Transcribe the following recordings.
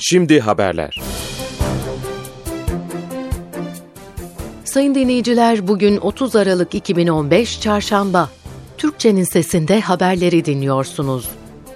Şimdi haberler. Sayın dinleyiciler, bugün 30 Aralık 2015 Çarşamba. Türkçenin Sesi'nde haberleri dinliyorsunuz.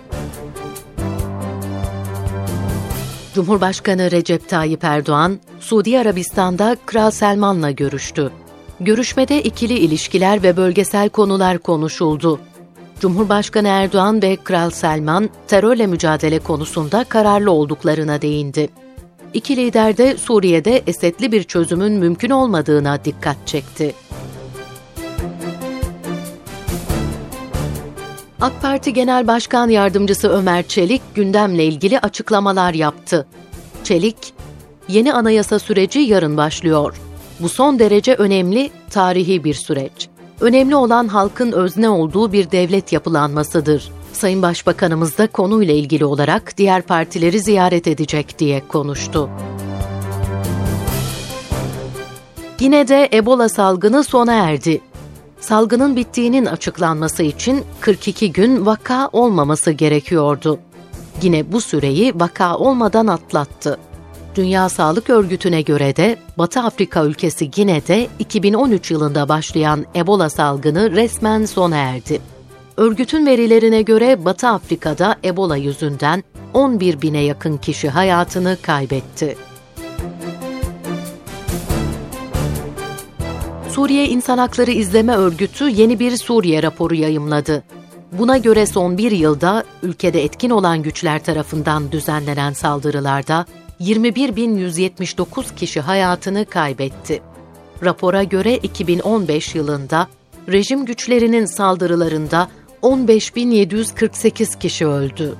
Cumhurbaşkanı Recep Tayyip Erdoğan, Suudi Arabistan'da Kral Selman'la görüştü. Görüşmede ikili ilişkiler ve bölgesel konular konuşuldu. Cumhurbaşkanı Erdoğan ve Kral Selman, terörle mücadele konusunda kararlı olduklarına değindi. İki lider de Suriye'de Esed'li bir çözümün mümkün olmadığına dikkat çekti. AK Parti Genel Başkan Yardımcısı Ömer Çelik gündemle ilgili açıklamalar yaptı. Çelik, yeni anayasa süreci yarın başlıyor. Bu son derece önemli, tarihi bir süreç. Önemli olan halkın özne olduğu bir devlet yapılanmasıdır. Sayın Başbakanımız da konuyla ilgili olarak diğer partileri ziyaret edecek diye konuştu. Gine'de Ebola salgını sona erdi. Salgının bittiğinin açıklanması için 42 gün vaka olmaması gerekiyordu. Gine bu süreyi vaka olmadan atlattı. Dünya Sağlık Örgütü'ne göre de Batı Afrika ülkesi Gine'de 2013 yılında başlayan Ebola salgını resmen sona erdi. Örgütün verilerine göre Batı Afrika'da Ebola yüzünden 11 bine yakın kişi hayatını kaybetti. Suriye İnsan Hakları İzleme Örgütü yeni bir Suriye raporu yayımladı. Buna göre son bir yılda ülkede etkin olan güçler tarafından düzenlenen saldırılarda 21.179 kişi hayatını kaybetti. Rapora göre 2015 yılında rejim güçlerinin saldırılarında 15.748 kişi öldü.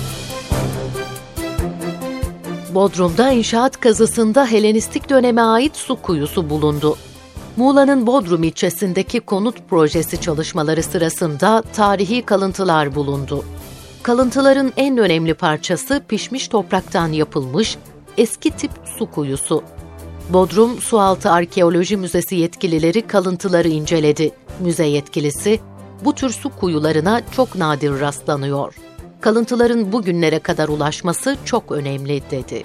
Bodrum'da inşaat kazısında Helenistik döneme ait su kuyusu bulundu. Muğla'nın Bodrum ilçesindeki konut projesi çalışmaları sırasında tarihi kalıntılar bulundu. Kalıntıların en önemli parçası pişmiş topraktan yapılmış eski tip su kuyusu. Bodrum Sualtı Arkeoloji Müzesi yetkilileri kalıntıları inceledi. Müze yetkilisi, bu tür su kuyularına çok nadir rastlanıyor. Kalıntıların bugünlere kadar ulaşması çok önemli dedi.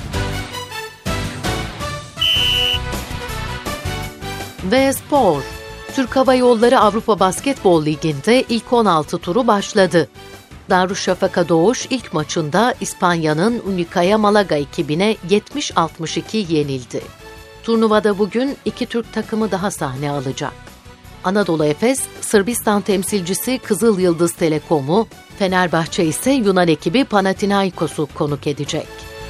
Ve spor. Türk Hava Yolları Avrupa Basketbol Ligi'nde ilk 16 turu başladı. Darüşşafaka Doğuş ilk maçında İspanya'nın Unicaja Malaga ekibine 70-62 yenildi. Turnuvada bugün iki Türk takımı daha sahne alacak. Anadolu Efes, Sırbistan temsilcisi Kızıl Yıldız Telekom'u, Fenerbahçe ise Yunan ekibi Panathinaikos'u konuk edecek.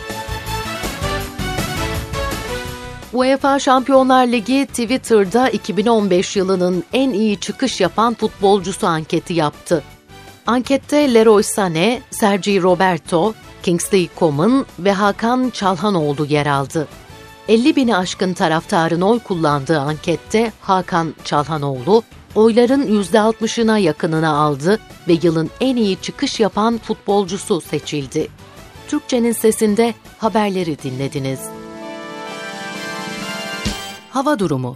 UEFA Şampiyonlar Ligi Twitter'da 2015 yılının en iyi çıkış yapan futbolcusu anketi yaptı. Ankette Leroy Sané, Sergi Roberto, Kingsley Coman ve Hakan Çalhanoğlu yer aldı. 50 bini aşkın taraftarın oy kullandığı ankette Hakan Çalhanoğlu, oyların %60'ına yakınını aldı ve yılın en iyi çıkış yapan futbolcusu seçildi. Türkçenin Sesi'nde haberleri dinlediniz. Hava durumu.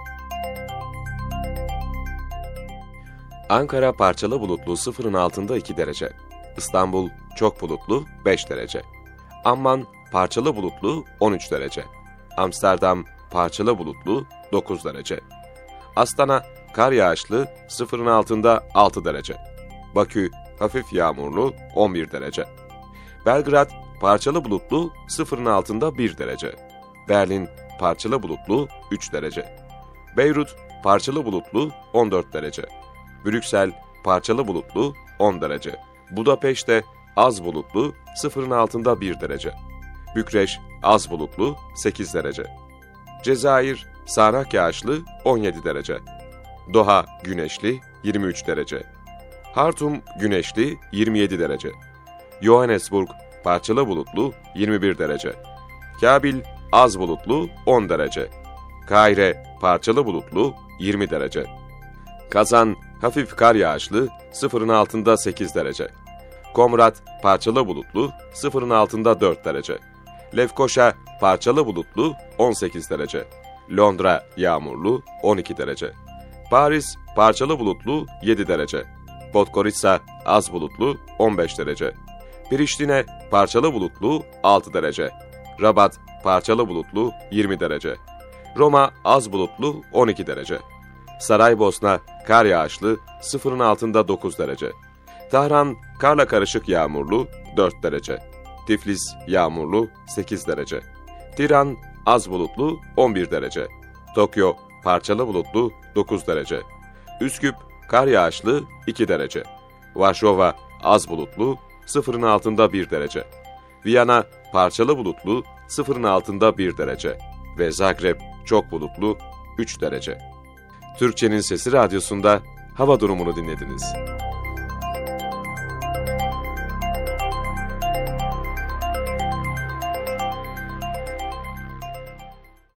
Ankara parçalı bulutlu 0'ın altında 2 derece. İstanbul çok bulutlu 5 derece. Amman parçalı bulutlu 13 derece. Amsterdam parçalı bulutlu 9 derece. Astana kar yağışlı 0'ın altında 6 derece. Bakü hafif yağmurlu 11 derece. Belgrad parçalı bulutlu 0'ın altında 1 derece. Berlin parçalı bulutlu 3 derece. Beyrut parçalı bulutlu 14 derece. Brüksel parçalı bulutlu 10 derece. Budapeşte az bulutlu 0'ın altında 1 derece. Bükreş az bulutlu 8 derece. Cezayir sağanak yağışlı 17 derece. Doha güneşli 23 derece. Hartum güneşli 27 derece. Johannesburg parçalı bulutlu 21 derece. Kabil az bulutlu 10 derece. Kahire parçalı bulutlu 20 derece. Kazan hafif kar yağışlı 0'ın altında 8 derece. Komrat parçalı bulutlu 0'ın altında 4 derece. Lefkoşa parçalı bulutlu 18 derece. Londra yağmurlu 12 derece. Paris parçalı bulutlu 7 derece. Podgorica az bulutlu 15 derece. Priştine parçalı bulutlu 6 derece. Rabat parçalı bulutlu 20 derece. Roma az bulutlu 12 derece. Saraybosna kar yağışlı 0'ın altında 9 derece. Tahran karla karışık yağmurlu 4 derece. Tiflis yağmurlu 8 derece. Tiran az bulutlu 11 derece. Tokyo parçalı bulutlu 9 derece. Üsküp kar yağışlı 2 derece. Varşova az bulutlu 0'ın altında 1 derece. Viyana parçalı bulutlu 0'ın altında 1 derece. Ve Zagreb çok bulutlu 3 derece. Türkçenin Sesi Radyosu'nda hava durumunu dinlediniz.